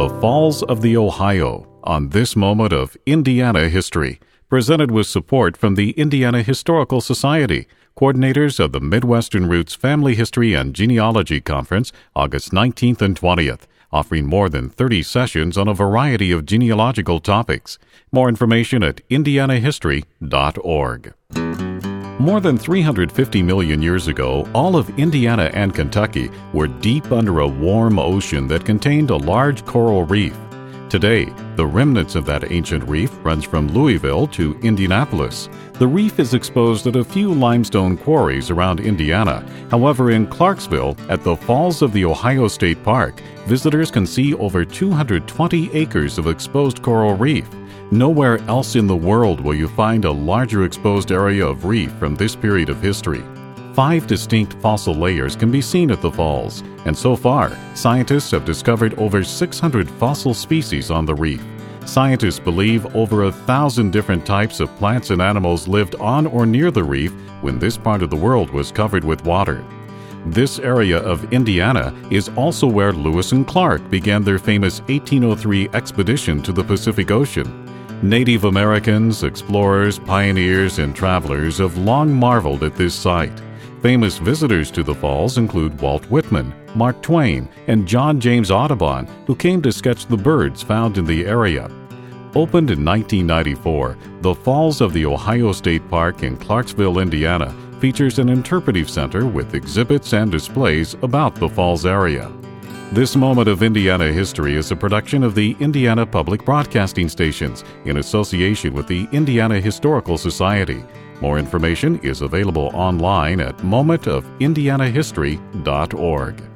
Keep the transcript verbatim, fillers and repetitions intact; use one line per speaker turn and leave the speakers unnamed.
The Falls of the Ohio on this moment of Indiana history, presented with support from the Indiana Historical Society, coordinators of the Midwestern Roots Family History and Genealogy Conference, August nineteenth and twentieth, offering more than thirty sessions on a variety of genealogical topics. More information at indiana history dot org. More than three hundred fifty million years ago, all of Indiana and Kentucky were deep under a warm ocean that contained a large coral reef. Today, the remnants of that ancient reef runs from Louisville to Indianapolis. The reef is exposed at a few limestone quarries around Indiana. However, in Clarksville, at the Falls of the Ohio State Park, visitors can see over two hundred twenty acres of exposed coral reef. Nowhere else in the world will you find a larger exposed area of reef from this period of history. Five distinct fossil layers can be seen at the falls, and so far, scientists have discovered over six hundred fossil species on the reef. Scientists believe over a thousand different types of plants and animals lived on or near the reef when this part of the world was covered with water. This area of Indiana is also where Lewis and Clark began their famous eighteen oh three expedition to the Pacific Ocean. Native Americans, explorers, pioneers, and travelers have long marveled at this site. Famous visitors to the falls include Walt Whitman, Mark Twain, and John James Audubon, who came to sketch the birds found in the area. Opened in nineteen ninety-four, the Falls of the Ohio State Park in Clarksville, Indiana, features an interpretive center with exhibits and displays about the falls area. This Moment of Indiana History is a production of the Indiana Public Broadcasting Stations in association with the Indiana Historical Society. More information is available online at moment of indiana history dot org.